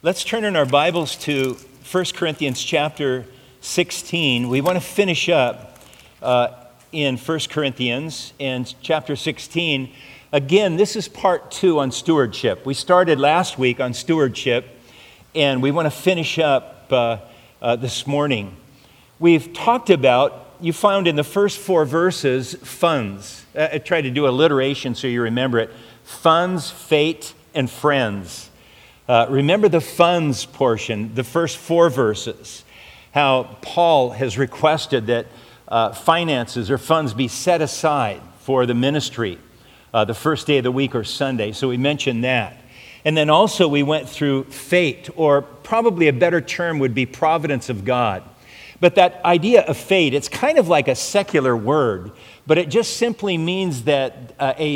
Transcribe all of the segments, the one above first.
Let's turn in our Bibles to 1 Corinthians chapter 16. We want to finish up in 1 Corinthians and chapter 16. Again, this is part 2 on stewardship. We started last week on stewardship, and we want to finish up this morning. We've talked about, you found in the first 4 verses, funds. I tried to do alliteration so you remember it. Funds, fate, and friends. Remember the funds portion, the first 4 verses, how Paul has requested that finances or funds be set aside for the ministry the first day of the week or Sunday. So we mentioned that. And then also we went through fate, or probably a better term would be providence of God. But that idea of fate, it's kind of like a secular word, but it just simply means that a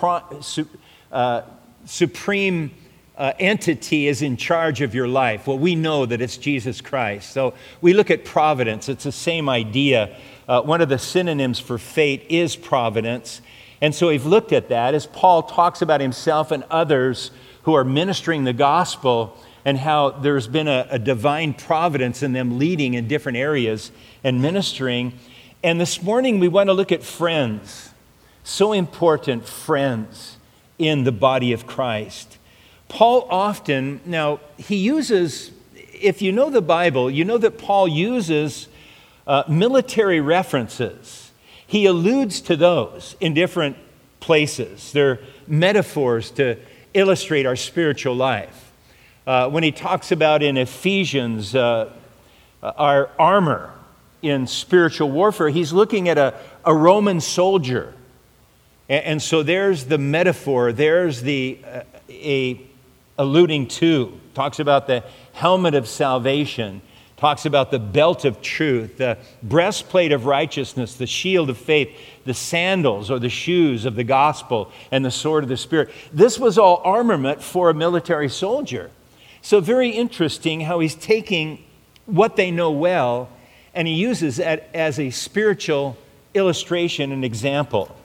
supreme entity is in charge of your life. Well, we know that it's Jesus Christ. So we look at providence. It's the same idea. One of the synonyms for fate is providence. And so we've looked at that as Paul talks about himself and others who are ministering the gospel and how there's been a divine providence in them leading in different areas and ministering. And this morning we want to look at friends. So important, friends in the body of Christ. Paul often, now he uses, if you know the Bible, you know that Paul uses military references. He alludes to those in different places. They're metaphors to illustrate our spiritual life. When he talks about in Ephesians our armor in spiritual warfare, he's looking at a Roman soldier. And so there's the metaphor, there's the alluding to, talks about the helmet of salvation, talks about the belt of truth, the breastplate of righteousness, the shield of faith, the sandals or the shoes of the gospel, and the sword of the Spirit. This was all armament for a military soldier. So very interesting how he's taking what they know well and he uses it as a spiritual illustration and example.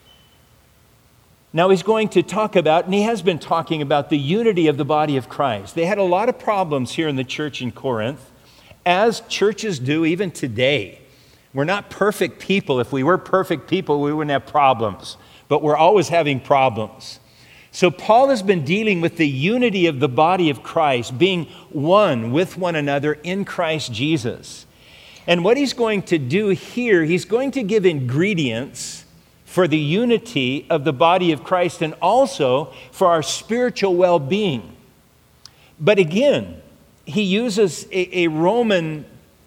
Now he's going to talk about, and he has been talking about, the unity of the body of Christ. They had a lot of problems here in the church in Corinth, as churches do even today. We're not perfect people. If we were perfect people, we wouldn't have problems. But we're always having problems. So Paul has been dealing with the unity of the body of Christ, being one with one another in Christ Jesus. And what he's going to do here, he's going to give ingredients for the unity of the body of Christ and also for our spiritual well-being. But again, he uses a Roman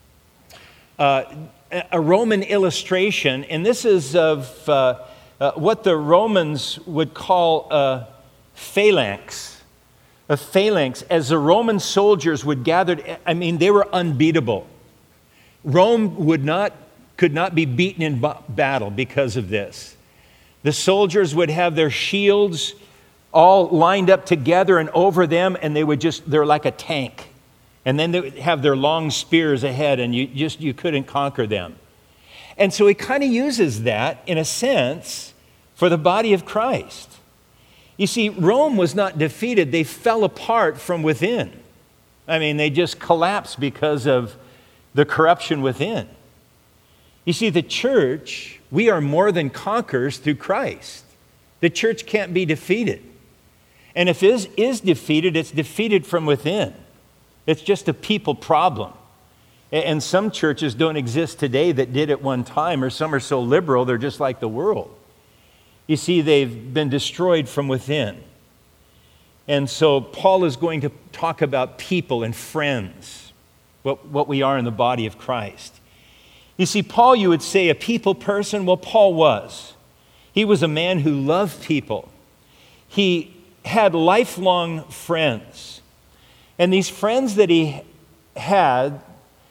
illustration, and this is of what the Romans would call a phalanx. A phalanx, as the Roman soldiers would gather, they were unbeatable. Rome could not be beaten in battle because of this. The soldiers would have their shields all lined up together and over them, and they're like a tank. And then they would have their long spears ahead, and you couldn't conquer them. And so he kind of uses that, in a sense, for the body of Christ. You see, Rome was not defeated. They fell apart from within. They just collapsed because of the corruption within. You see, the church, we are more than conquerors through Christ. The church can't be defeated. And if it is defeated, it's defeated from within. It's just a people problem. And some churches don't exist today that did at one time, or some are so liberal, they're just like the world. You see, they've been destroyed from within. And so Paul is going to talk about people and friends, what we are in the body of Christ. You see, Paul, you would say, a people person. Well, Paul was. He was a man who loved people. He had lifelong friends. And these friends that he had,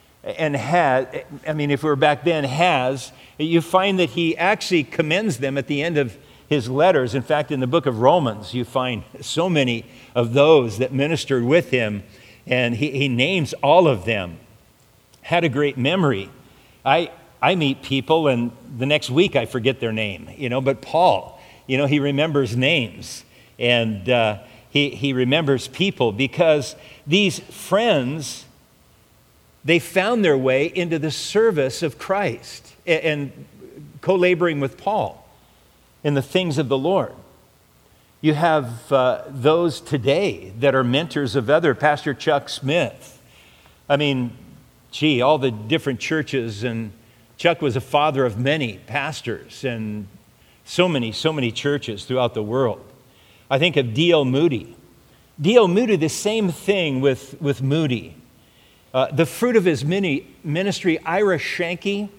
if we were back then, you find that he actually commends them at the end of his letters. In fact, in the book of Romans, you find so many of those that ministered with him, and he names all of them. Had a great memory. I meet people and the next week I forget their name, but Paul, he remembers names. And he remembers people because these friends, they found their way into the service of Christ and co-laboring with Paul in the things of the Lord. You have those today that are mentors of other, Pastor Chuck Smith. I mean, all the different churches, and Chuck was a father of many pastors and so many churches throughout the world. I think of D.L. Moody. D.L. Moody, the same thing with Moody. The fruit of his ministry, Ira Shanky.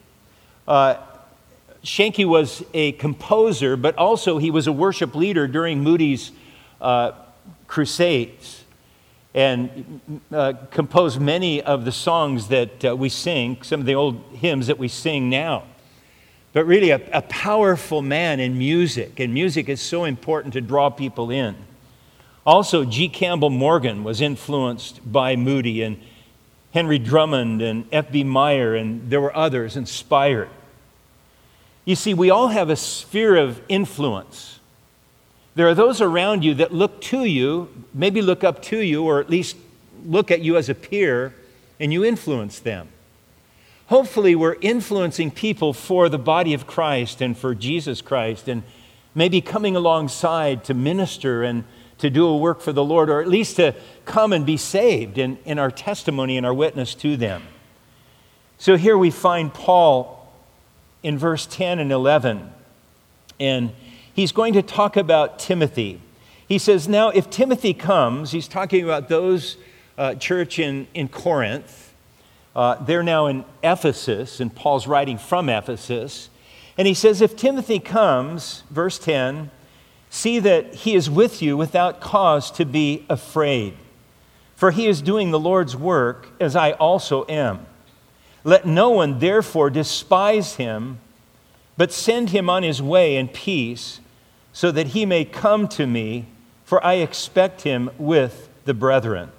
Shanky was a composer, but also he was a worship leader during Moody's crusades, and composed many of the songs that we sing, some of the old hymns that we sing now. But really a powerful man in music, and music is so important to draw people in. Also, G. Campbell Morgan was influenced by Moody, and Henry Drummond and F.B. Meyer, and there were others inspired. You see, we all have a sphere of influence. There are those around you that look to you, maybe look up to you, or at least look at you as a peer, and you influence them. Hopefully, we're influencing people for the body of Christ and for Jesus Christ, and maybe coming alongside to minister and to do a work for the Lord, or at least to come and be saved in our testimony and our witness to them. So here we find Paul in verse 10 and 11, and he's going to talk about Timothy. He says, now if Timothy comes, he's talking about those church in Corinth. They're now in Ephesus, and Paul's writing from Ephesus. And he says, if Timothy comes, verse 10, see that he is with you without cause to be afraid. For he is doing the Lord's work, as I also am. Let no one therefore despise him, but send him on his way in peace, so that he may come to me, for I expect him with the brethren.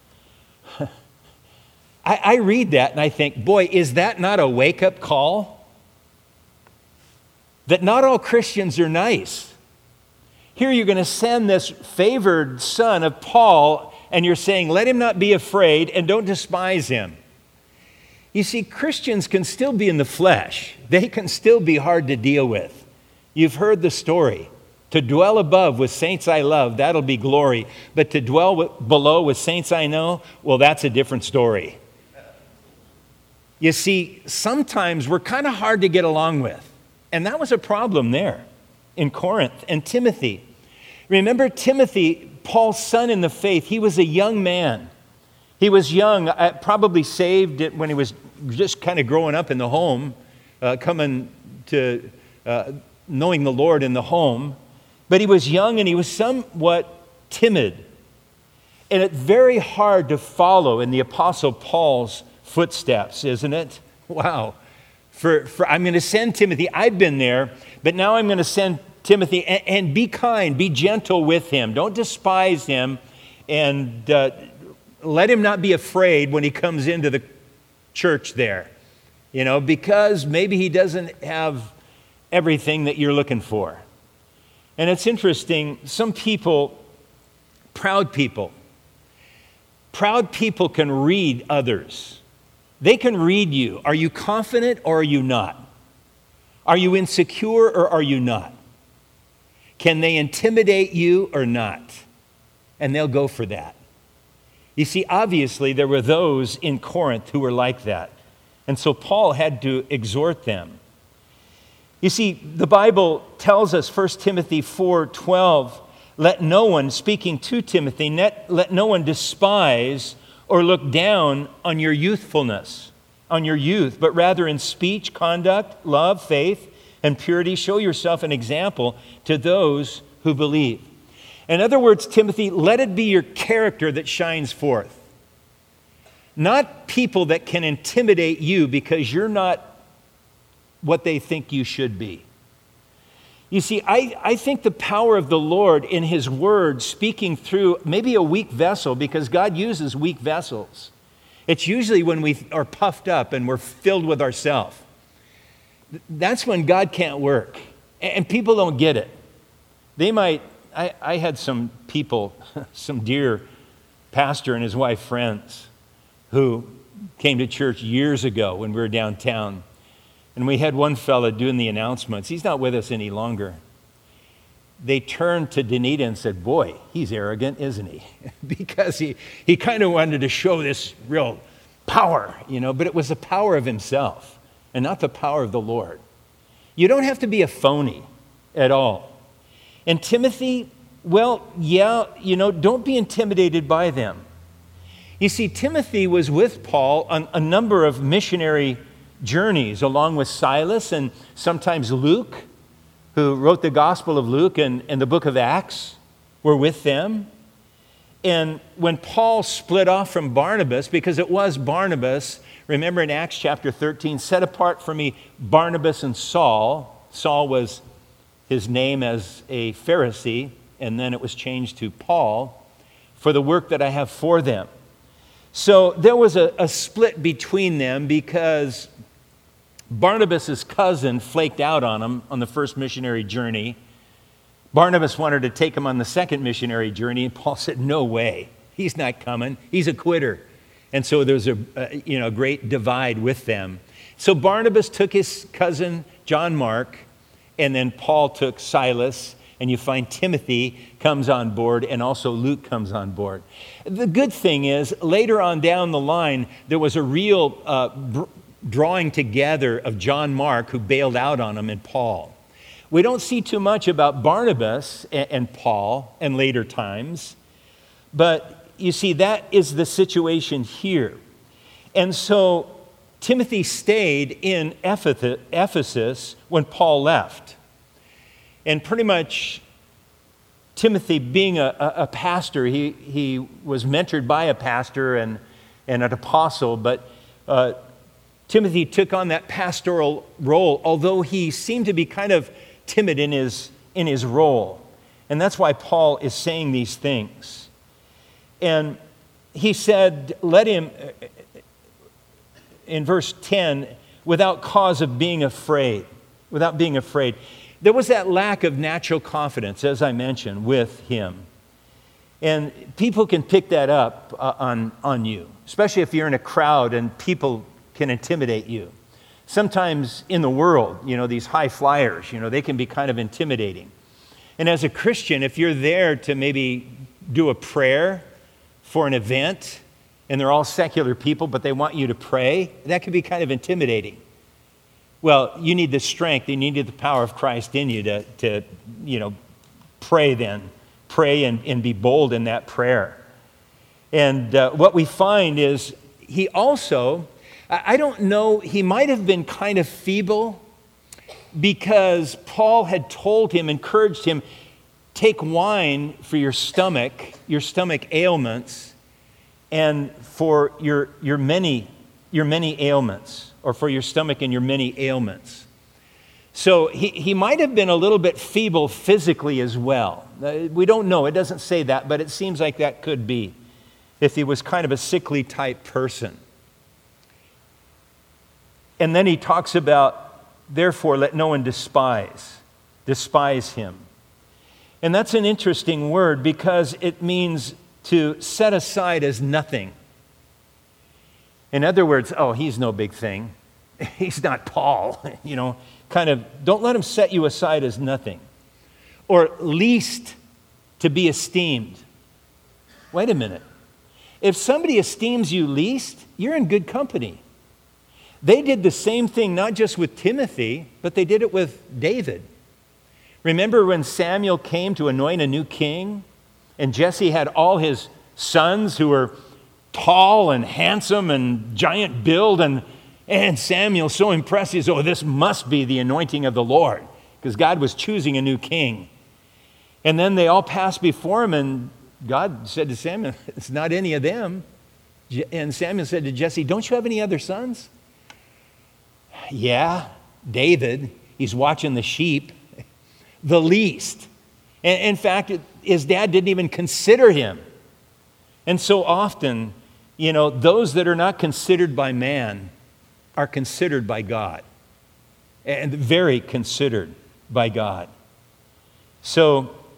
I read that and I think, boy, is that not a wake-up call? That not all Christians are nice. Here you're going to send this favored son of Paul, and you're saying, let him not be afraid and don't despise him. You see, Christians can still be in the flesh. They can still be hard to deal with. You've heard the story. To dwell above with saints I love, that'll be glory. But to dwell below with saints I know, well, that's a different story. You see, sometimes we're kind of hard to get along with. And that was a problem there in Corinth. And Timothy. Remember Timothy, Paul's son in the faith, he was a young man. He was young, probably saved when he was just kind of growing up in the home, coming to knowing the Lord in the home. But he was young and he was somewhat timid. And it's very hard to follow in the Apostle Paul's footsteps, isn't it? Wow. I'm going to send Timothy. I've been there, but now I'm going to send Timothy, and be kind, be gentle with him. Don't despise him, and let him not be afraid when he comes into the church there, because maybe he doesn't have everything that you're looking for. And it's interesting, some people, proud people can read others. They can read you. Are you confident or are you not? Are you insecure or are you not? Can they intimidate you or not? And they'll go for that. You see, obviously, there were those in Corinth who were like that. And so Paul had to exhort them. You see, the Bible tells us, 1 Timothy 4:12, let no one, speaking to Timothy, let no one despise or look down on your youthfulness, on your youth, but rather in speech, conduct, love, faith, and purity, show yourself an example to those who believe. In other words, Timothy, let it be your character that shines forth. Not people that can intimidate you because you're not what they think you should be. You see, I think the power of the Lord in His Word speaking through maybe a weak vessel, because God uses weak vessels. It's usually when we are puffed up and we're filled with ourselves. That's when God can't work. And people don't get it. They might I had some people, some dear pastor and his wife friends who came to church years ago when we were downtown. And we had one fella doing the announcements. He's not with us any longer. They turned to Danita and said, boy, he's arrogant, isn't he? Because he kind of wanted to show this real power, but it was the power of himself and not the power of the Lord. You don't have to be a phony at all. And Timothy, well, yeah, don't be intimidated by them. You see, Timothy was with Paul on a number of missionary journeys, along with Silas and sometimes Luke, who wrote the Gospel of Luke and the book of Acts, were with them. And when Paul split off from Barnabas, because it was Barnabas, remember in Acts chapter 13, set apart for me Barnabas and Saul. Saul was his name as a Pharisee, and then it was changed to Paul, for the work that I have for them. So there was a split between them because Barnabas' cousin flaked out on him on the first missionary journey. Barnabas wanted to take him on the second missionary journey, and Paul said, no way, he's not coming, he's a quitter. And so there's a great divide with them. So Barnabas took his cousin John Mark, and then Paul took Silas, and you find Timothy comes on board, and also Luke comes on board. The good thing is, later on down the line, there was a real drawing together of John Mark, who bailed out on him, and Paul. We don't see too much about Barnabas and Paul in later times, but you see, that is the situation here. And so Timothy stayed in Ephesus when Paul left. And pretty much Timothy, being a pastor, he was mentored by a pastor and an apostle, but Timothy took on that pastoral role, although he seemed to be kind of timid in his role. And that's why Paul is saying these things. And he said, let him, in verse 10, without cause of being afraid, without being afraid. There was that lack of natural confidence, as I mentioned, with him. And people can pick that up on you, especially if you're in a crowd and people can intimidate you. Sometimes in the world, these high flyers, they can be kind of intimidating. And as a Christian, if you're there to maybe do a prayer for an event, and they're all secular people, but they want you to pray, that can be kind of intimidating. Well, you need the strength, you need the power of Christ in you to pray then. Pray and be bold in that prayer. And what we find is he also, I don't know, he might have been kind of feeble because Paul had told him, encouraged him, take wine for your stomach ailments, and for your many ailments, or for your stomach and your many ailments. So he might have been a little bit feeble physically as well. We don't know. It doesn't say that, but it seems like that could be if he was kind of a sickly type person. And then he talks about, therefore, let no one despise him. And that's an interesting word because it means to set aside as nothing. In other words, oh, he's no big thing. He's not Paul, kind of, don't let him set you aside as nothing. Or least to be esteemed. Wait a minute. If somebody esteems you least, you're in good company. They did the same thing, not just with Timothy, but they did it with David. Remember when Samuel came to anoint a new king, and Jesse had all his sons who were tall and handsome and giant build, and Samuel so impressed, he says, oh, this must be the anointing of the Lord, because God was choosing a new king. And then they all passed before him, and God said to Samuel, it's not any of them. And Samuel said to Jesse, don't you have any other sons? Yeah, David, he's watching the sheep, the least. And in fact, his dad didn't even consider him. And so often, those that are not considered by man are considered by God, and very considered by God. So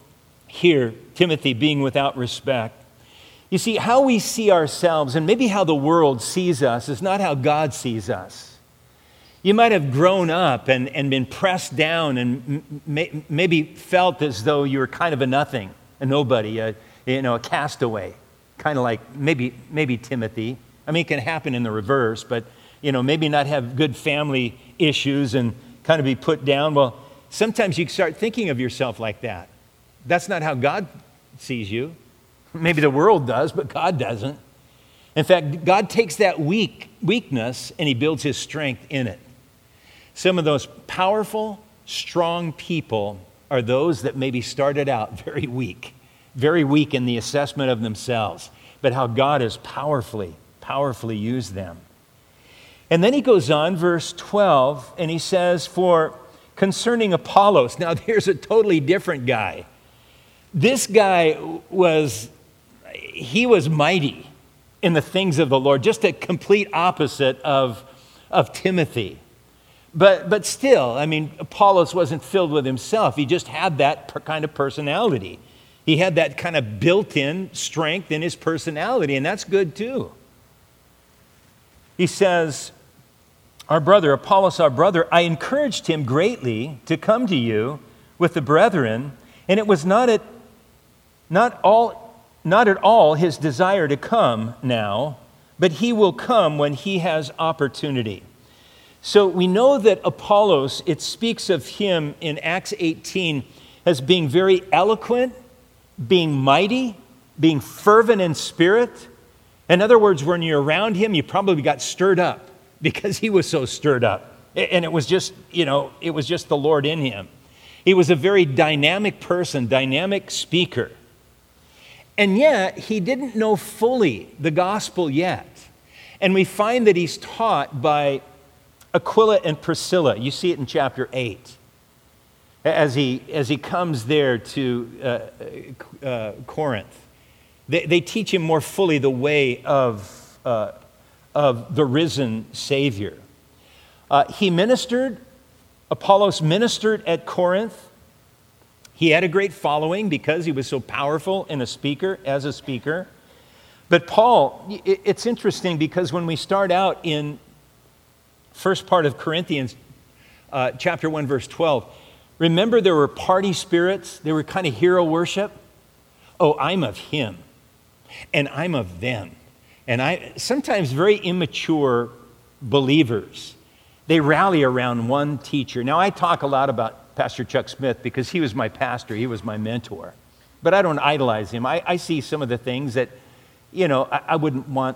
here, Timothy being without respect. You see, how we see ourselves and maybe how the world sees us is not how God sees us. You might have grown up and been pressed down and maybe felt as though you were kind of a nothing, a nobody, a castaway, kind of like maybe Timothy. I mean, it can happen in the reverse, but maybe not have good family issues and kind of be put down. Well, sometimes you start thinking of yourself like that. That's not how God sees you. Maybe the world does, but God doesn't. In fact, God takes that weakness and he builds his strength in it. Some of those powerful, strong people are those that maybe started out very weak in the assessment of themselves, but how God has powerfully used them. And then he goes on, verse 12, and he says, for concerning Apollos. Now, there's a totally different guy. This guy was mighty in the things of the Lord, just a complete opposite of Timothy. But still, I mean, Apollos wasn't filled with himself. He just had that kind of personality. He had that kind of built-in strength in his personality, and that's good too. He says, Apollos, our brother, I encouraged him greatly to come to you with the brethren, and it was not at all his desire to come now, but he will come when he has opportunity. So we know that Apollos, it speaks of him in Acts 18 as being very eloquent, being mighty, being fervent in spirit. In other words, when you're around him, you probably got stirred up because he was so stirred up. And it was just, it was just the Lord in him. He was a very dynamic person, dynamic speaker. And yet, he didn't know fully the gospel yet. And we find that he's taught by Aquila and Priscilla. You see it in chapter 8. As he comes there to Corinth, they teach him more fully the way of the risen Savior. Apollos ministered at Corinth. He had a great following because he was so powerful as a speaker. But Paul, it's interesting because when we start out in first part of Corinthians, chapter 1, verse 12, remember there were party spirits, there were kind of hero worship. Oh, I'm of him, and I'm of them. And sometimes very immature believers, they rally around one teacher. Now, I talk a lot about Pastor Chuck Smith because he was my pastor, he was my mentor. But I don't idolize him. I see some of the things that, I wouldn't want,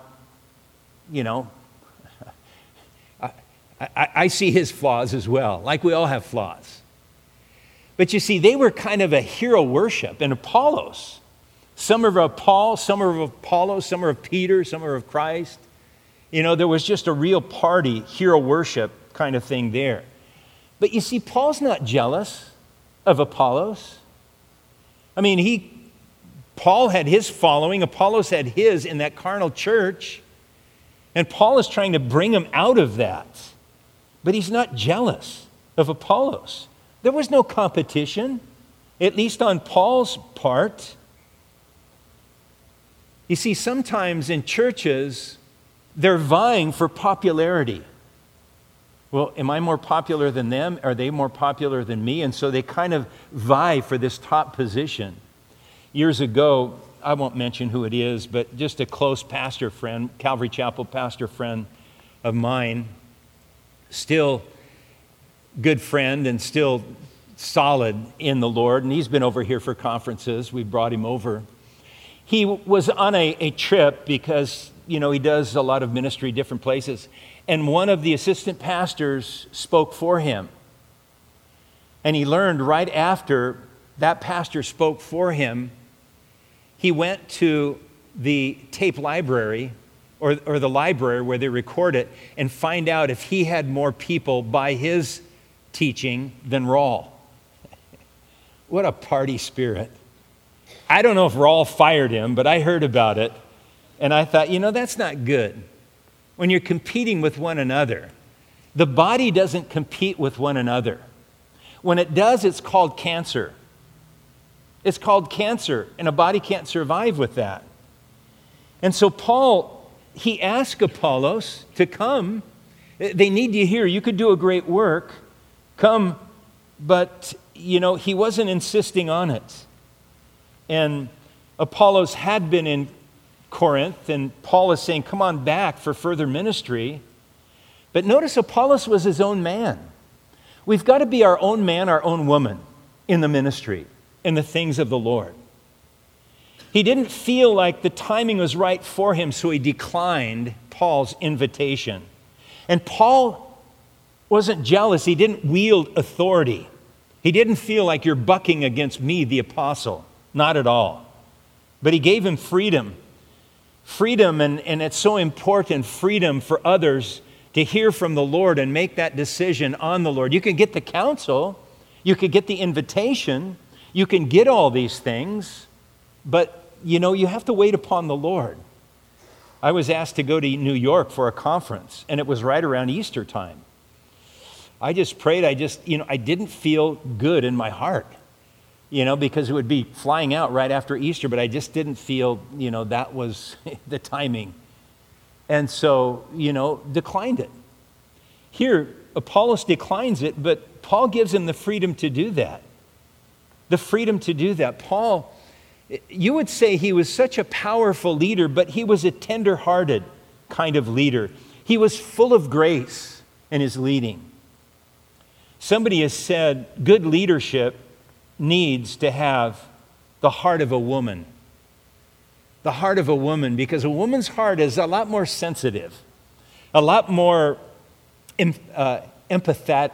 I see his flaws as well, like we all have flaws. But you see, they were kind of a hero worship. And Apollos, some are of Paul, some are of Apollos, some are of Peter, some are of Christ. There was just a real party, hero worship kind of thing there. But you see, Paul's not jealous of Apollos. I mean, Paul had his following, Apollos had his in that carnal church, and Paul is trying to bring him out of that. But he's not jealous of Apollos. There was no competition, at least on Paul's part. You see, sometimes in churches, they're vying for popularity. Well, am I more popular than them? Are they more popular than me? And so they kind of vie for this top position. Years ago, I won't mention who it is, but just a close pastor friend, Calvary Chapel pastor friend of mine, still good friend and still solid in the Lord. And he's been over here for conferences. We brought him over. He was on a trip because, he does a lot of ministry different places. And one of the assistant pastors spoke for him. And he learned right after that pastor spoke for him, he went to the tape library or the library where they record it and find out if he had more people by his teaching than Raul. What a party spirit. I don't know if Raul fired him, but I heard about it. And I thought, that's not good. When you're competing with one another, the body doesn't compete with one another. When it does, it's called cancer. It's called cancer, and a body can't survive with that. And so Paul, he asked Apollos to come. They need you here. You could do a great work. Come. But, he wasn't insisting on it. And Apollos had been in Corinth, and Paul is saying, come on back for further ministry. But notice Apollos was his own man. We've got to be our own man, our own woman in the ministry, in the things of the Lord. He didn't feel like the timing was right for him, so he declined Paul's invitation. And Paul wasn't jealous. He didn't wield authority. He didn't feel like you're bucking against me, the apostle. Not at all. But he gave him freedom. Freedom, and it's so important, freedom for others to hear from the Lord and make that decision on the Lord. You can get the counsel. You can get the invitation. You can get all these things. But, you have to wait upon the Lord. I was asked to go to New York for a conference, and it was right around Easter time. I just prayed. I didn't feel good in my heart, because it would be flying out right after Easter, but I just didn't feel, that was the timing. And so, declined it. Here, Apollos declines it, but Paul gives him the freedom to do that. The freedom to do that. Paul, you would say he was such a powerful leader, but he was a tender-hearted kind of leader. He was full of grace in his leading. Somebody has said good leadership needs to have the heart of a woman. The heart of a woman, because a woman's heart is a lot more sensitive, a lot more empathetic,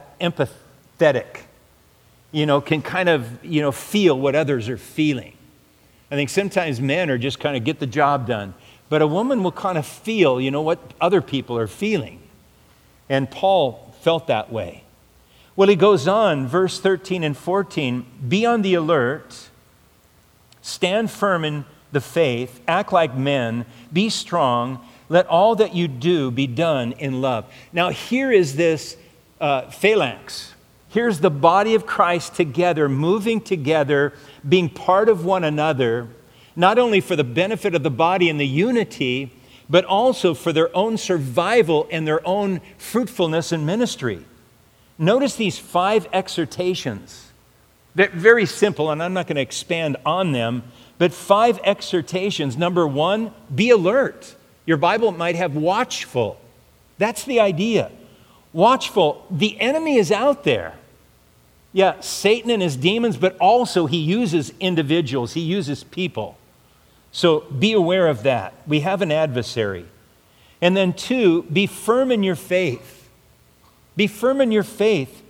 can kind of, feel what others are feeling. I think sometimes men are just kind of get the job done, but a woman will kind of feel, what other people are feeling. And Paul felt that way. Well, he goes on, verse 13 and 14, be on the alert, stand firm in the faith, act like men, be strong, let all that you do be done in love. Now here is this phalanx. Here's the body of Christ together, moving together, being part of one another, not only for the benefit of the body and the unity, but also for their own survival and their own fruitfulness in ministry. Notice these 5 exhortations. They're very simple, and I'm not going to expand on them, but 5 exhortations. Number 1, be alert. Your Bible might have watchful. That's the idea. Watchful. The enemy is out there. Yeah, Satan and his demons, but also he uses individuals. He uses people. So be aware of that. We have an adversary. And then 2, be firm in your faith. Be firm in your faith.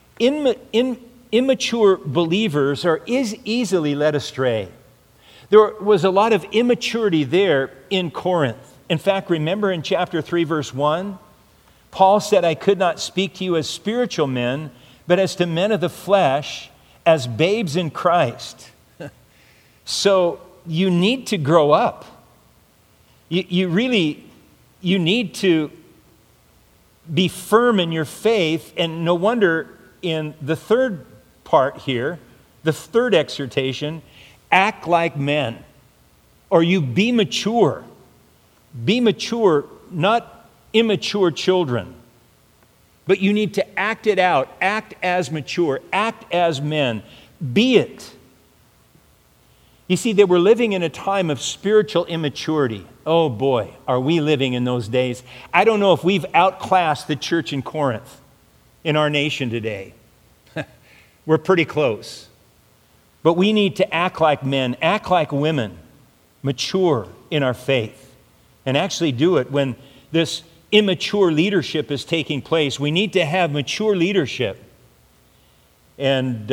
Immature believers are easily led astray. There was a lot of immaturity there in Corinth. In fact, remember in chapter 3, verse 1, Paul said, I could not speak to you as spiritual men, but as to men of the flesh, as babes in Christ. So you need to grow up. You need to be firm in your faith, and no wonder in the third part here, the third exhortation, act like men, or you be mature. Be mature, not immature children, but you need to act it out, act as mature, act as men, be it. You see, they were living in a time of spiritual immaturity. Oh boy, are we living in those days. I don't know if we've outclassed the church in Corinth in our nation today. We're pretty close. But we need to act like men, act like women, mature in our faith, and actually do it when this immature leadership is taking place. We need to have mature leadership. And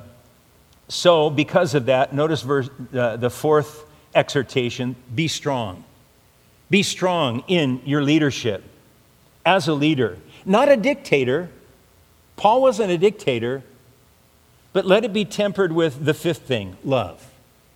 so because of that, notice the fourth exhortation, be strong. Be strong in your leadership as a leader. Not a dictator. Paul wasn't a dictator, but let it be tempered with the fifth thing, love.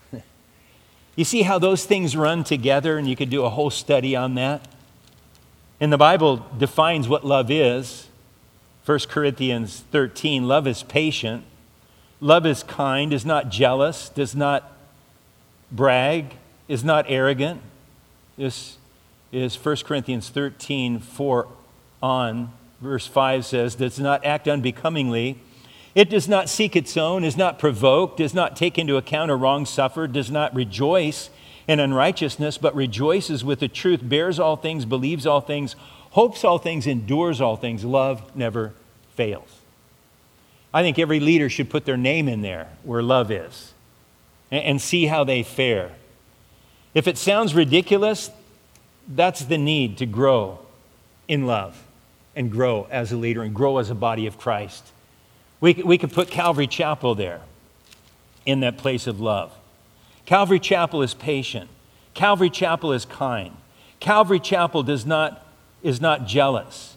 You see how those things run together, and you could do a whole study on that. And the Bible defines what love is. 1 Corinthians 13, love is patient. Love is kind, is not jealous, does not brag, is not arrogant. This is 1 Corinthians 13:4 on. Verse 5 says, does not act unbecomingly. It does not seek its own, is not provoked, does not take into account a wrong suffered, does not rejoice in unrighteousness, but rejoices with the truth, bears all things, believes all things, hopes all things, endures all things. Love never fails. I think every leader should put their name in there where love is and see how they fare. If it sounds ridiculous, that's the need to grow in love and grow as a leader and grow as a body of Christ. We could put Calvary Chapel there in that place of love. Calvary Chapel is patient. Calvary Chapel is kind. Calvary Chapel is not jealous.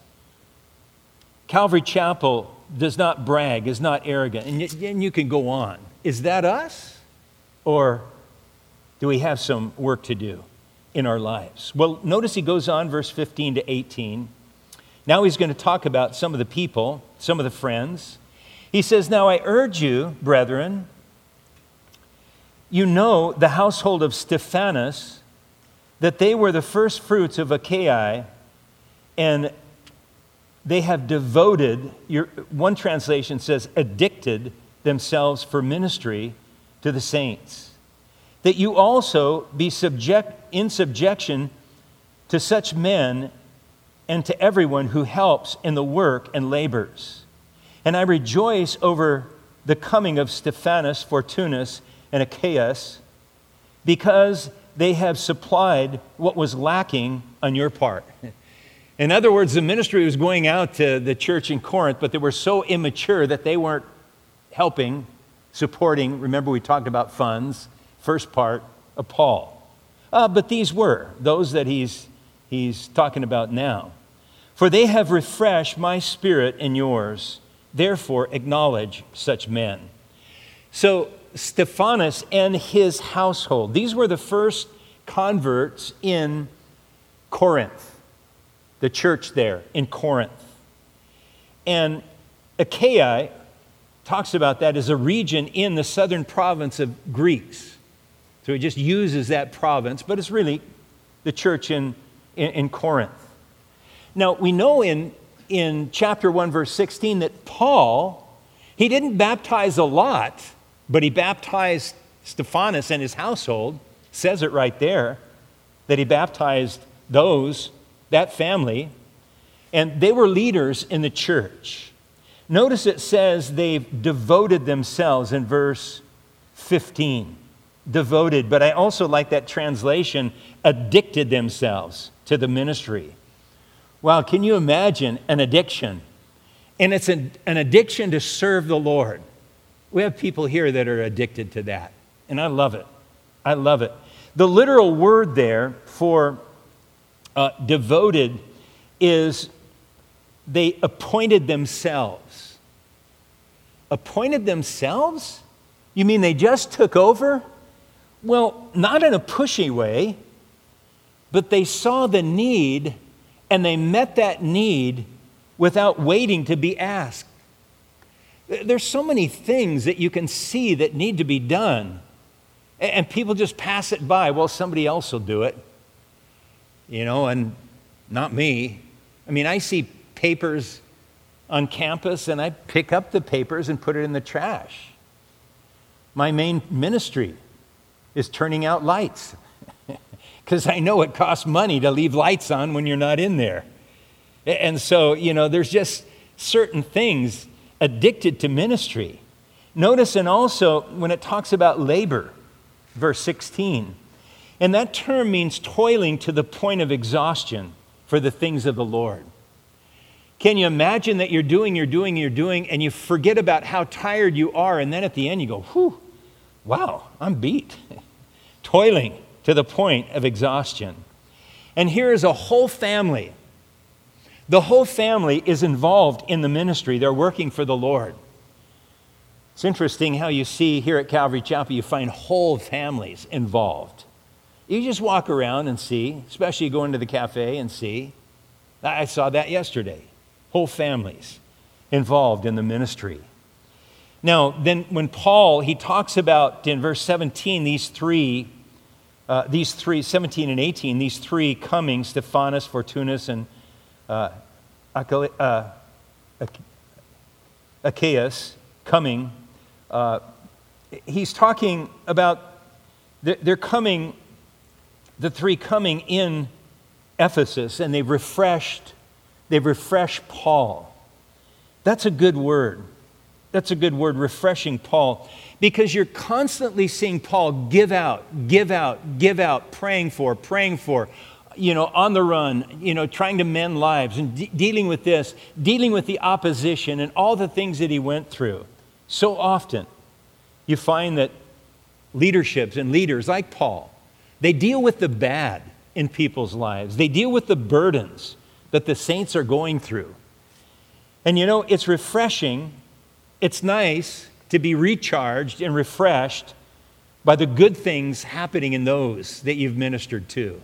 Calvary Chapel does not brag, is not arrogant. And you can go on. Is that us? Or do we have some work to do in our lives? Well, notice he goes on, verse 15 to 18. Now he's going to talk about some of the people, some of the friends. He says, now I urge you, brethren, you know the household of Stephanas, that they were the first fruits of Achaia, and they have devoted, one translation says, addicted themselves for ministry to the saints. That you also be in subjection to such men and to everyone who helps in the work and labors. And I rejoice over the coming of Stephanas, Fortunus, and Achaeus, because they have supplied what was lacking on your part. In other words, the ministry was going out to the church in Corinth, but they were so immature that they weren't helping, supporting. Remember, we talked about funds, first part of Paul. But these were those that he's talking about now. For they have refreshed my spirit and yours. Therefore, acknowledge such men. So, Stephanas and his household, these were the first converts in Corinth, the church there in Corinth. And Achaia talks about that as a region in the southern province of Greece. So he just uses that province, but it's really the church in Corinth. Now, we know in chapter 1, verse 16, that Paul, he didn't baptize a lot, but he baptized Stephanas and his household. Says it right there, that he baptized that family, and they were leaders in the church. Notice it says they've devoted themselves in verse 15. Devoted, but I also like that translation, addicted themselves to the ministry. Wow, can you imagine an addiction? And it's an addiction to serve the Lord. We have people here that are addicted to that, and I love it. I love it. The literal word there for devoted is they appointed themselves. Appointed themselves? You mean they just took over? Well, not in a pushy way, but they saw the need and they met that need without waiting to be asked. There's so many things that you can see that need to be done, and people just pass it by. Well, somebody else will do it, and not me. I mean, I see papers on campus, and I pick up the papers and put it in the trash. My main ministry is turning out lights, because I know it costs money to leave lights on when you're not in there. And so, there's just certain things addicted to ministry. Notice, and also when it talks about labor, verse 16, and that term means toiling to the point of exhaustion for the things of the Lord. Can you imagine that you're doing, and you forget about how tired you are, and then at the end you go, whew, wow, I'm beat. Toiling to the point of exhaustion. And here is a whole family. The whole family is involved in the ministry. They're working for the Lord. It's interesting how you see here at Calvary Chapel, you find whole families involved. You just walk around and see, especially go into the cafe and see. I saw that yesterday. Whole families involved in the ministry. Now, then when Paul, he talks about in verse 17, these three, 17 and 18, these three coming, Stephanas, Fortunus, and Achaeus coming, he's talking about they're coming, the three coming in Ephesus, and they've refreshed Paul. That's a good word. That's a good word, refreshing Paul, because you're constantly seeing Paul give out, praying for, on the run, trying to mend lives and dealing with this, dealing with the opposition and all the things that he went through. So often you find that leaderships and leaders like Paul, they deal with the bad in people's lives. They deal with the burdens that the saints are going through. And it's refreshing. It's nice to be recharged and refreshed by the good things happening in those that you've ministered to.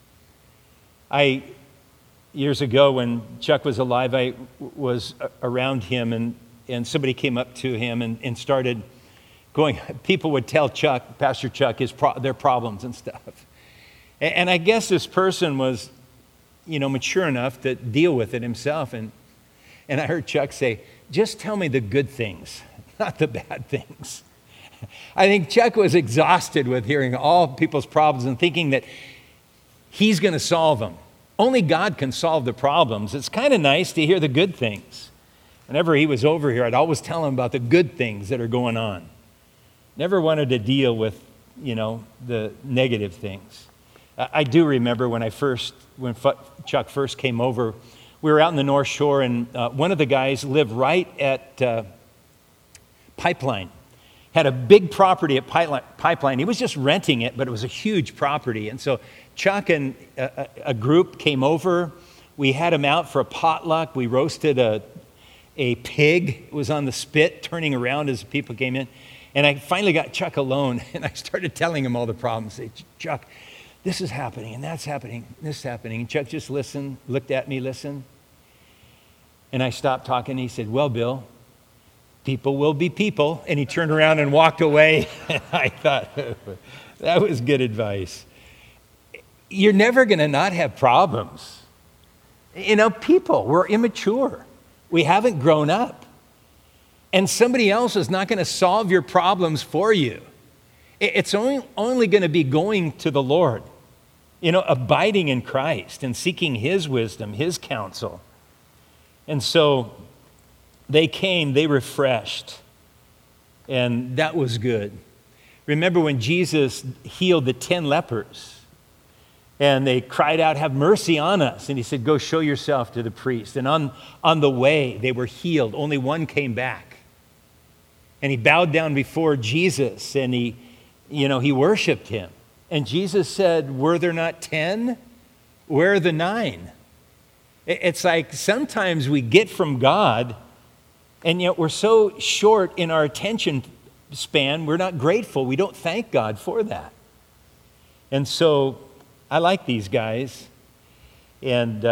Years ago when Chuck was alive, I was around him and somebody came up to him and started going, people would tell Chuck, Pastor Chuck, their problems and stuff. And I guess this person was, mature enough to deal with it himself. And I heard Chuck say, just tell me the good things, not the bad things. I think Chuck was exhausted with hearing all people's problems and thinking that he's going to solve them. Only God can solve the problems. It's kind of nice to hear the good things. Whenever he was over here, I'd always tell him about the good things that are going on. Never wanted to deal with, the negative things. I do remember when Chuck first came over, we were out in the North Shore, and one of the guys lived right at Pipeline. Had a big property at Pipeline. He was just renting it, but it was a huge property. And so Chuck and a group came over. We had him out for a potluck. We roasted a pig. It was on the spit, turning around as people came in. And I finally got Chuck alone, and I started telling him all the problems. I said, Chuck, this is happening, and that's happening, this is happening. And Chuck just listened, looked at me, listened. And I stopped talking, and he said, well, Bill, people will be people. And he turned around and walked away. And I thought, that was good advice. You're never going to not have problems. People, we're immature. We haven't grown up. And somebody else is not going to solve your problems for you. It's only going to be going to the Lord, abiding in Christ and seeking His wisdom, His counsel. And so they came, they refreshed, and that was good. Remember when Jesus healed the 10 lepers, and they cried out, have mercy on us. And He said, go show yourself to the priest. And on the way, they were healed. Only one came back. And he bowed down before Jesus, and he worshiped Him. And Jesus said, were there not 10? Where are the 9? It's like sometimes we get from God, and yet we're so short in our attention span, we're not grateful. We don't thank God for that. And so I like these guys. And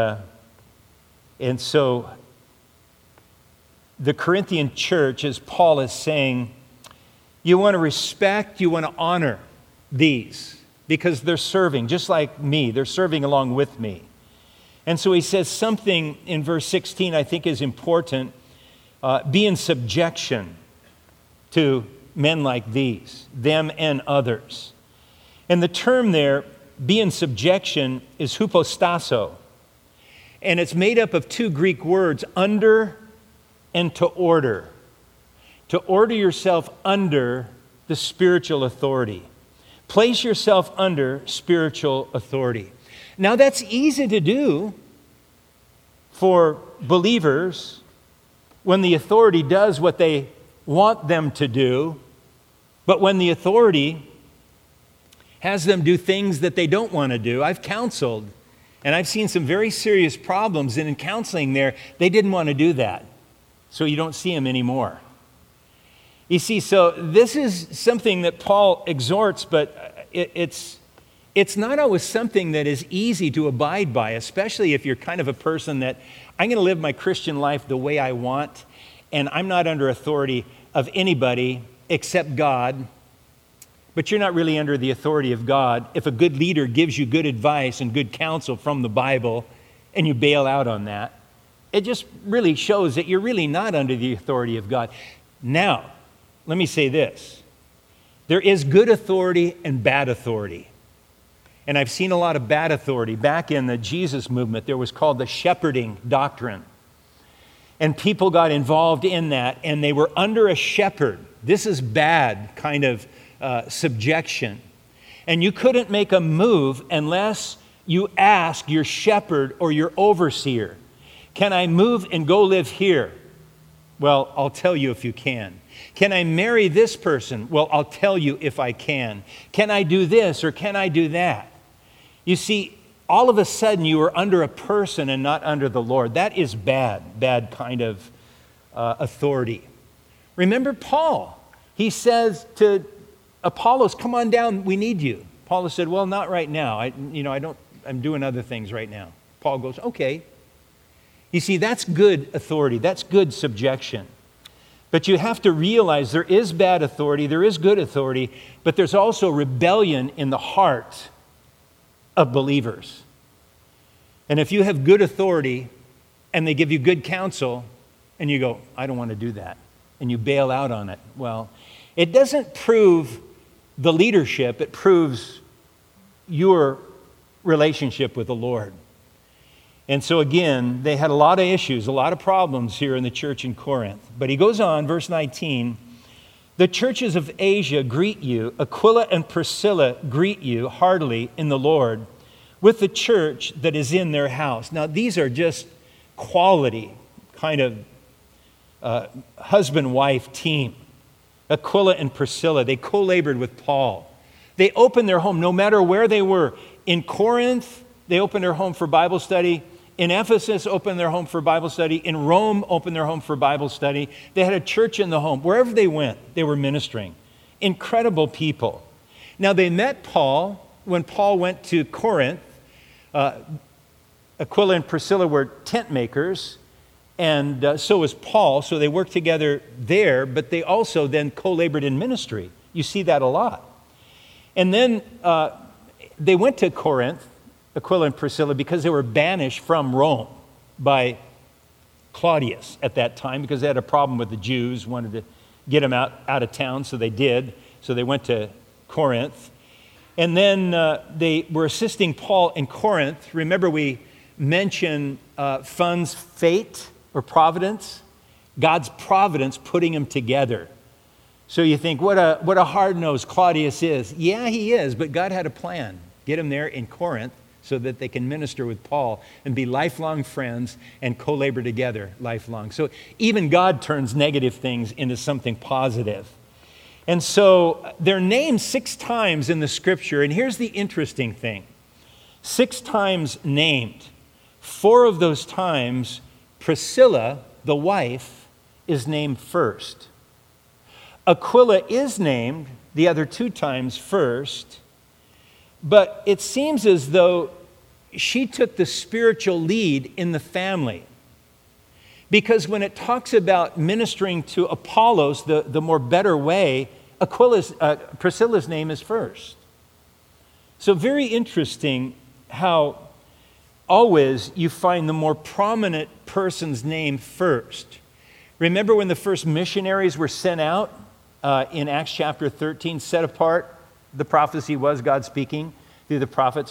so the Corinthian church, as Paul is saying, you want to respect, you want to honor these because they're serving, just like me. They're serving along with me. And so he says something in verse 16 I think is important. Be in subjection to men like these, them and others. And the term there, be in subjection, is hypostasso. And it's made up of two Greek words, under and to order. To order yourself under the spiritual authority. Place yourself under spiritual authority. Now that's easy to do for believers when the authority does what they want them to do, but when the authority has them do things that they don't want to do. I've counseled, and I've seen some very serious problems, and in counseling there, they didn't want to do that. So you don't see them anymore. You see, so this is something that Paul exhorts, but it's not always something that is easy to abide by, especially if you're kind of a person that I'm going to live my Christian life the way I want, and I'm not under authority. of anybody except God, but you're not really under the authority of God. If a good leader gives you good advice and good counsel from the Bible and you bail out on that, it just really shows that you're really not under the authority of God. Now, let me say this. There is good authority and bad authority. And I've seen a lot of bad authority. Back in the Jesus movement, there was called the shepherding doctrine. And people got involved in that, and they were under a shepherd. This is bad kind of subjection. And you couldn't make a move unless you ask your shepherd or your overseer, can I move and go live here? Well, I'll tell you if you can. Can I marry this person? Well, I'll tell you if I can. Can I do this or can I do that? You see, all of a sudden you are under a person and not under the Lord. That is bad kind of authority. Remember Paul. He says to Apollos, come on down, we need you. Apollos said, well, not right now. I'm doing other things right now. Paul goes, okay. You see, that's good authority. That's good subjection. But you have to realize there is bad authority, there is good authority, but there's also rebellion in the heart of believers. And if you have good authority and they give you good counsel and you go, I don't want to do that, and you bail out on it, well, it doesn't prove the leadership, it proves your relationship with the Lord. And so again, they had a lot of issues, a lot of problems here in the church in Corinth. But he goes on, verse 19, the churches of Asia greet you, Aquila and Priscilla greet you heartily in the Lord with the church that is in their house. Now these are just quality kind of husband-wife team. Aquila and Priscilla, they co-labored with Paul. They opened their home no matter where they were. In Corinth, they opened their home for Bible study. In Ephesus, opened their home for Bible study. In Rome, opened their home for Bible study. They had a church in the home. Wherever they went, they were ministering. Incredible people. Now, they met Paul when Paul went to Corinth. Aquila and Priscilla were tent makers, and so was Paul. So they worked together there, but they also then co-labored in ministry. You see that a lot. And then they went to Corinth, Aquila and Priscilla, because they were banished from Rome by Claudius at that time, because they had a problem with the Jews, wanted to get them out of town, so they did. So they went to Corinth. And then they were assisting Paul in Corinth. Remember, we mentioned Fun's fate or providence, God's providence putting them together. So you think, what a hard-nosed Claudius is. Yeah, he is, but God had a plan. Get him there in Corinth so that they can minister with Paul and be lifelong friends and co-labor together lifelong. So even God turns negative things into something positive. And so they're named 6 times in the scripture, and here's the interesting thing. 6 times named. 4 of those times, Priscilla, the wife, is named first. Aquila is named the other 2 times first, but it seems as though she took the spiritual lead in the family. Because when it talks about ministering to Apollos, the more better way, Priscilla's name is first. So very interesting how always you find the more prominent person's name first. Remember when the first missionaries were sent out in Acts chapter 13, set apart? The prophecy was God speaking through the prophets.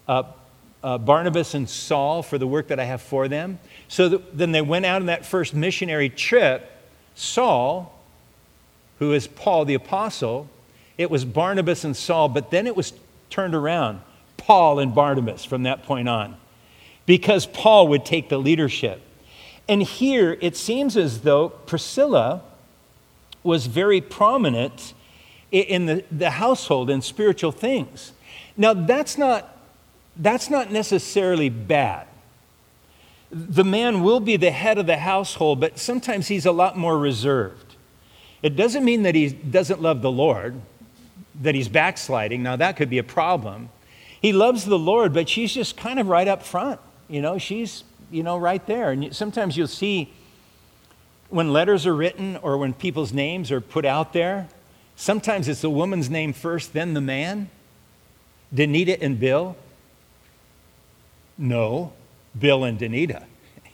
Barnabas and Saul for the work that I have for them. So then they went out on that first missionary trip. Saul, who is Paul the apostle, it was Barnabas and Saul, but then it was turned around, Paul and Barnabas from that point on, because Paul would take the leadership. And here it seems as though Priscilla was very prominent in the household and spiritual things. Now that's not necessarily bad. The man will be the head of the household, but sometimes he's a lot more reserved. It doesn't mean that he doesn't love the Lord, that he's backsliding. Now that could be a problem. He loves the Lord, but she's just kind of right up front. She's, right there. And sometimes you'll see when letters are written or when people's names are put out there, sometimes it's the woman's name first, then the man? Danita and Bill? No, Bill and Danita.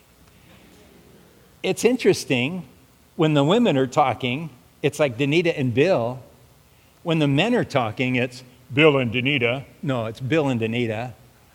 It's interesting, when the women are talking, it's like Danita and Bill. When the men are talking, it's Bill and Danita. No, it's Bill and Danita.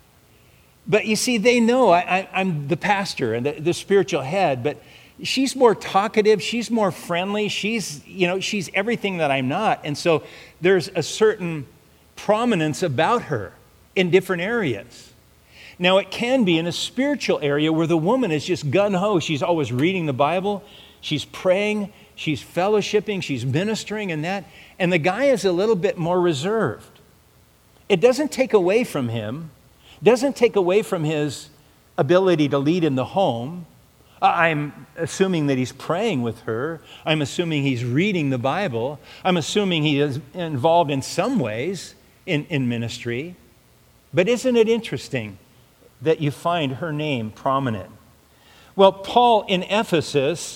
But you see, they know I'm the pastor and the spiritual head, but she's more talkative, she's more friendly, she's everything that I'm not. And so there's a certain prominence about her in different areas. Now, it can be in a spiritual area where the woman is just gung-ho. She's always reading the Bible, she's praying, she's fellowshipping, she's ministering and that. And the guy is a little bit more reserved. It doesn't take away from him, doesn't take away from his ability to lead in the home. I'm assuming that he's praying with her. I'm assuming he's reading the Bible. I'm assuming he is involved in some ways in ministry. But isn't it interesting that you find her name prominent? Well, Paul in Ephesus,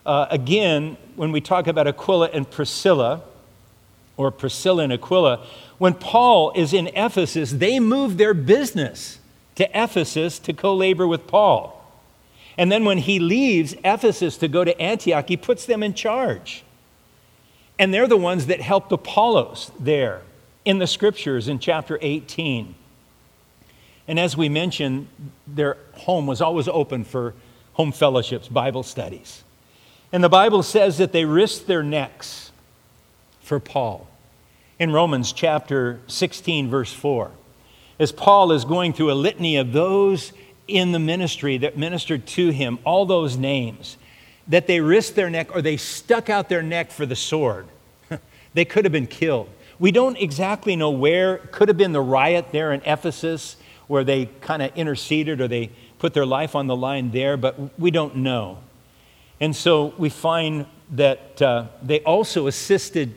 again, when we talk about Aquila and Priscilla, or Priscilla and Aquila, when Paul is in Ephesus, they move their business to Ephesus to co-labor with Paul. And then when he leaves Ephesus to go to Antioch, he puts them in charge. And they're the ones that helped Apollos there in the scriptures in chapter 18. And as we mentioned, their home was always open for home fellowships, Bible studies. And the Bible says that they risked their necks for Paul. In Romans chapter 16, verse 4, as Paul is going through a litany of those in the ministry that ministered to him, all those names, that they risked their neck or they stuck out their neck for the sword. They could have been killed. We don't exactly know where. It could have been the riot there in Ephesus where they kind of interceded or they put their life on the line there, but we don't know. And so we find that they also assisted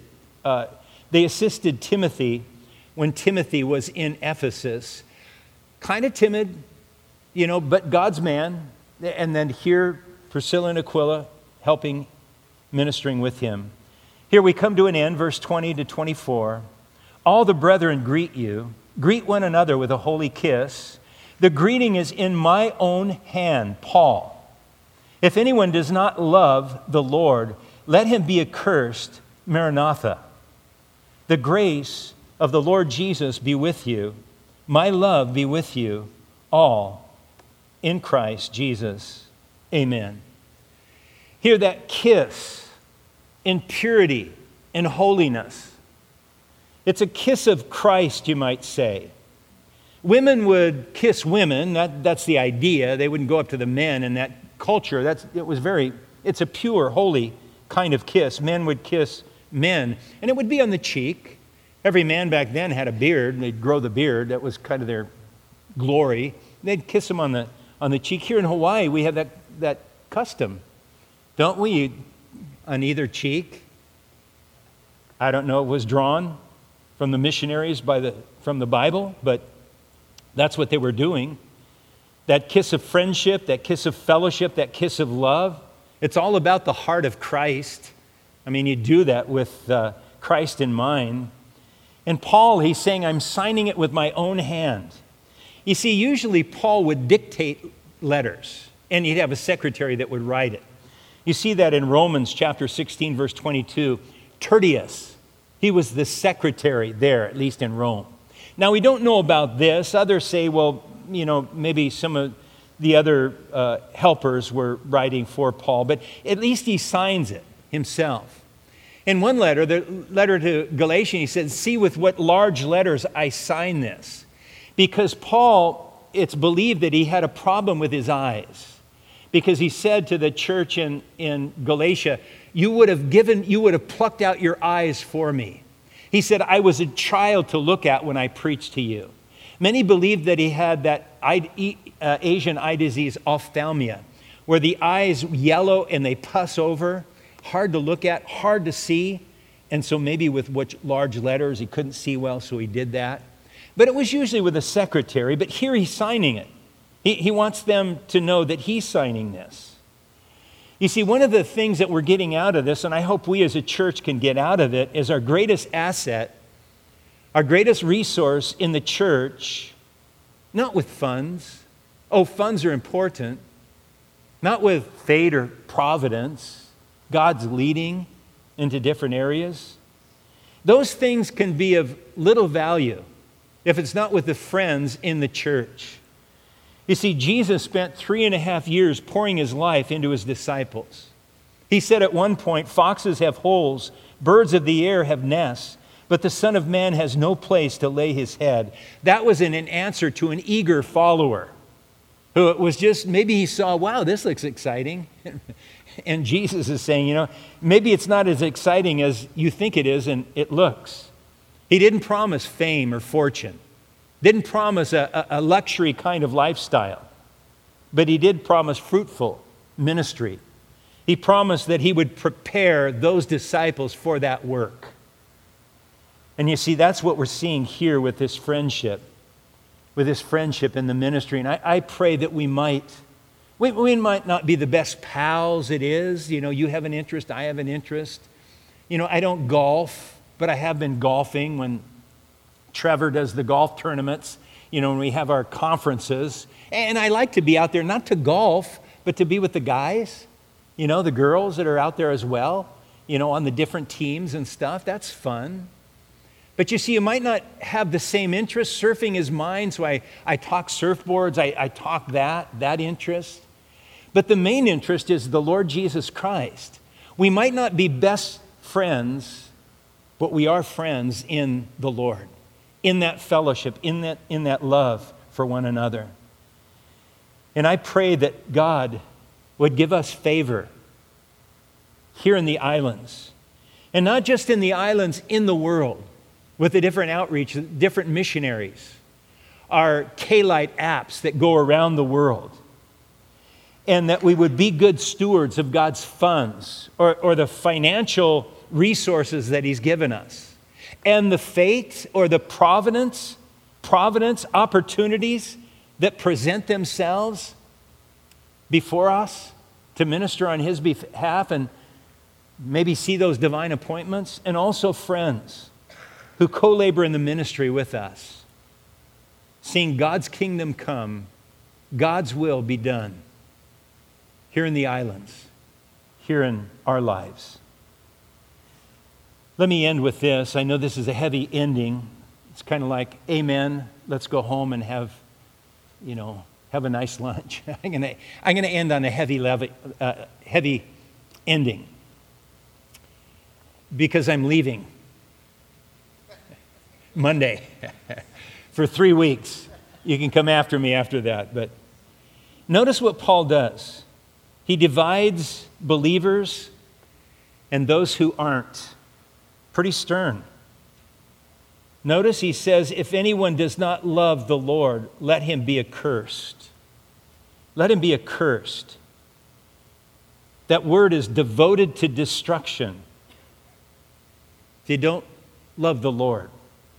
Timothy when Timothy was in Ephesus. Kind of timid, but God's man. And then here, Priscilla and Aquila helping, ministering with him. Here we come to an end, verse 20 to 24. All the brethren greet you. Greet one another with a holy kiss. The greeting is in my own hand, Paul. If anyone does not love the Lord, let him be accursed. Maranatha. The grace of the Lord Jesus be with you. My love be with you all in Christ Jesus. Amen. Hear that kiss in purity and holiness. It's a kiss of Christ, you might say. Women would kiss women. That's the idea. They wouldn't go up to the men in that culture. It's a pure, holy kind of kiss. Men would kiss men, and it would be on the cheek. Every man back then had a beard, and they'd grow the beard. That was kind of their glory. They'd kiss them on the cheek. Here in Hawaii, we have that custom, don't we? On either cheek. I don't know, it was drawn from the missionaries from the Bible, but that's what they were doing. That kiss of friendship, that kiss of fellowship, that kiss of love. It's all about the heart of Christ. I mean, you do that with Christ in mind. And Paul, he's saying, I'm signing it with my own hand. You see, usually Paul would dictate letters, and he'd have a secretary that would write it. You see that in Romans chapter 16, verse 22. Tertius, he was the secretary there, at least in Rome. Now, we don't know about this. Others say, well, maybe some of the other helpers were writing for Paul, but at least he signs it himself. In one letter, the letter to Galatians, he said, see with what large letters I sign this. Because Paul, it's believed that he had a problem with his eyes. Because he said to the church in Galatia, you would have plucked out your eyes for me. He said, I was a child to look at when I preached to you. Many believed that he had that Asian eye disease, ophthalmia, where the eyes yellow and they pus over, hard to look at, hard to see. And so maybe with large letters, he couldn't see well, so he did that. But it was usually with a secretary, but here he's signing it. He wants them to know that he's signing this. You see, one of the things that we're getting out of this, and I hope we as a church can get out of it, is our greatest asset, our greatest resource in the church, not with funds. Oh, funds are important. Not with fate or providence, God's leading into different areas. Those things can be of little value if it's not with the friends in the church. You see, Jesus spent 3.5 years pouring his life into his disciples. He said at one point, "Foxes have holes, birds of the air have nests, but the Son of Man has no place to lay his head." That was in an answer to an eager follower who was just, maybe he saw, wow, this looks exciting. And Jesus is saying, maybe it's not as exciting as you think it is and it looks. He didn't promise fame or fortune. Didn't promise a luxury kind of lifestyle. But he did promise fruitful ministry. He promised that he would prepare those disciples for that work. And you see, that's what we're seeing here with this friendship in the ministry. And I pray that we might not be the best pals it is. You have an interest, I have an interest. I don't golf, but I have been golfing when Trevor does the golf tournaments, when we have our conferences. And I like to be out there, not to golf, but to be with the guys, the girls that are out there as well, on the different teams and stuff. That's fun. But you see, you might not have the same interest. Surfing is mine, so I talk surfboards, I talk that interest. But the main interest is the Lord Jesus Christ. We might not be best friends, but we are friends in the Lord, in that fellowship, in that love for one another. And I pray that God would give us favor here in the islands, and not just in the islands, in the world, with the different outreach, different missionaries, our K-Lite apps that go around the world, and that we would be good stewards of God's funds or the financial resources that he's given us, and the fate or the providence opportunities that present themselves before us to minister on his behalf and maybe see those divine appointments, and also friends who co-labor in the ministry with us, seeing God's kingdom come, God's will be done here in the islands, here in our lives. Let me end with this. I know this is a heavy ending. It's kind of like, amen, let's go home and have a nice lunch. I'm gonna end on a heavy ending because I'm leaving Monday for 3 weeks. You can come after me after that. But notice what Paul does. He divides believers and those who aren't. Pretty stern. Notice he says, if anyone does not love the Lord, let him be accursed. Let him be accursed. That word is devoted to destruction. If you don't love the Lord.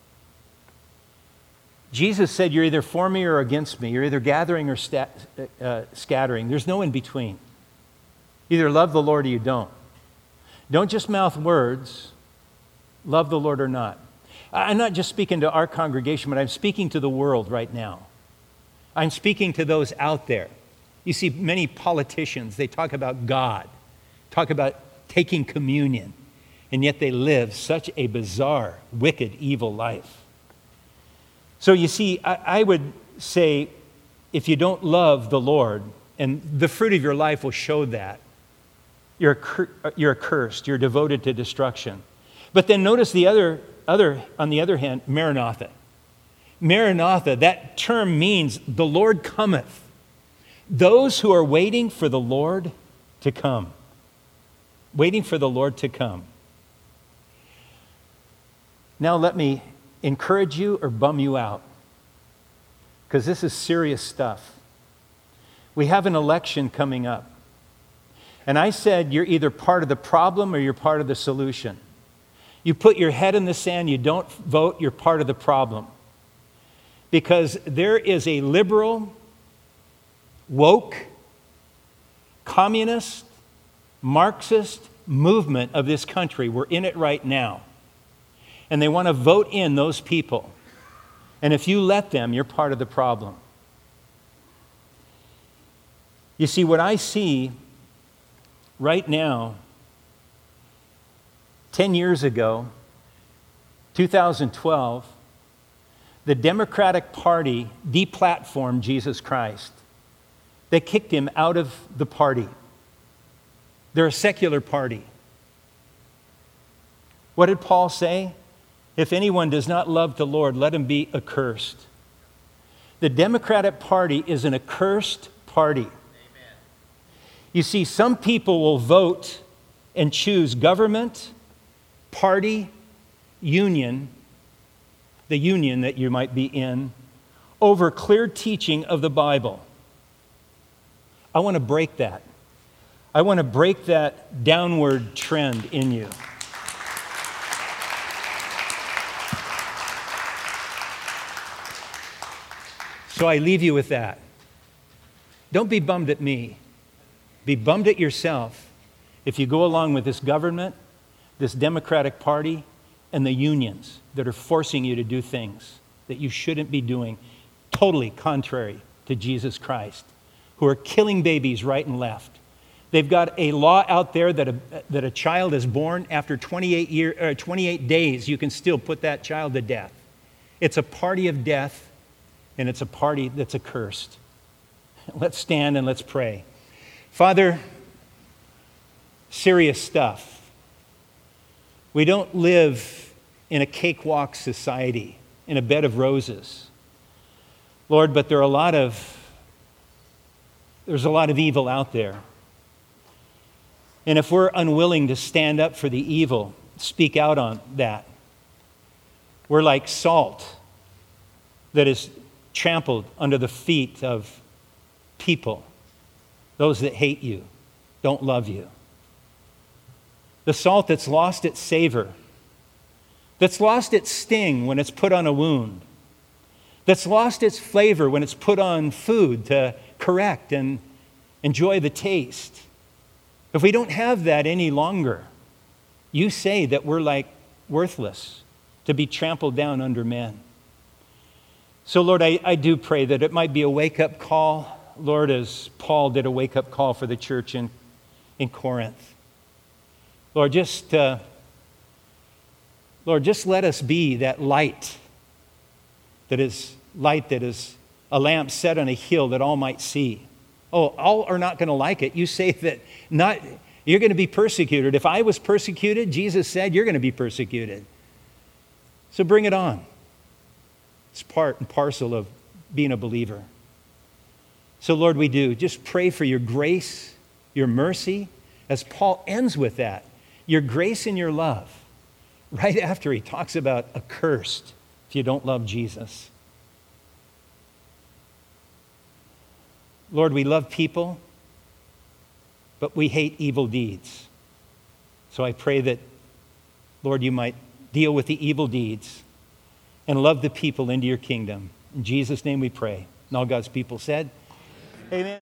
Jesus said, you're either for me or against me. You're either gathering or scattering. There's no in between. Either love the Lord or you don't. Don't just mouth words. Love the Lord or not. I'm not just speaking to our congregation, but I'm speaking to the world right now. I'm speaking to those out there. You see, many politicians, they talk about God, talk about taking communion, and yet they live such a bizarre, wicked, evil life. So you see, I would say, if you don't love the Lord, and the fruit of your life will show that, you're accursed, you're devoted to destruction. But then notice on the other hand, Maranatha. Maranatha, that term means the Lord cometh. Those who are waiting for the Lord to come. Waiting for the Lord to come. Now let me encourage you or bum you out, because this is serious stuff. We have an election coming up. And I said you're either part of the problem or you're part of the solution. You put your head in the sand, you don't vote, you're part of the problem. Because there is a liberal, woke, communist, Marxist movement of this country. We're in it right now. And they want to vote in those people. And if you let them, you're part of the problem. You see, what I see right now, 10 years ago, 2012, the Democratic Party deplatformed Jesus Christ. They kicked him out of the party. They're a secular party. What did Paul say? If anyone does not love the Lord, let him be accursed. The Democratic Party is an accursed party. Amen. You see, some people will vote and choose government, party, union, the union that you might be in, over clear teaching of the Bible. I want to break that. I want to break that downward trend in you. So I leave you with that. Don't be bummed at me. Be bummed at yourself if you go along with this government, this Democratic Party, and the unions that are forcing you to do things that you shouldn't be doing, totally contrary to Jesus Christ, who are killing babies right and left. They've got a law out there that a child is born after 28 days, you can still put that child to death. It's a party of death, and it's a party that's accursed. Let's stand and let's pray. Father, serious stuff. We don't live in a cakewalk society, in a bed of roses. Lord, but there's a lot of evil out there. And if we're unwilling to stand up for the evil, speak out on that, we're like salt that is trampled under the feet of people, those that hate you, don't love you. The salt that's lost its savor, that's lost its sting when it's put on a wound, that's lost its flavor when it's put on food to correct and enjoy the taste. If we don't have that any longer, you say that we're like worthless, to be trampled down under men. So Lord, I do pray that it might be a wake-up call, Lord, as Paul did a wake-up call for the church in Corinth. Lord, just let us be that light that is a lamp set on a hill that all might see. Oh, all are not going to like it. You say that you're going to be persecuted. If I was persecuted, Jesus said, you're going to be persecuted. So bring it on. It's part and parcel of being a believer. So Lord, we do. Just pray for your grace, your mercy, as Paul ends with that. Your grace and your love. Right after he talks about accursed if you don't love Jesus. Lord, we love people, but we hate evil deeds. So I pray that, Lord, you might deal with the evil deeds and love the people into your kingdom. In Jesus' name we pray. And all God's people said, amen.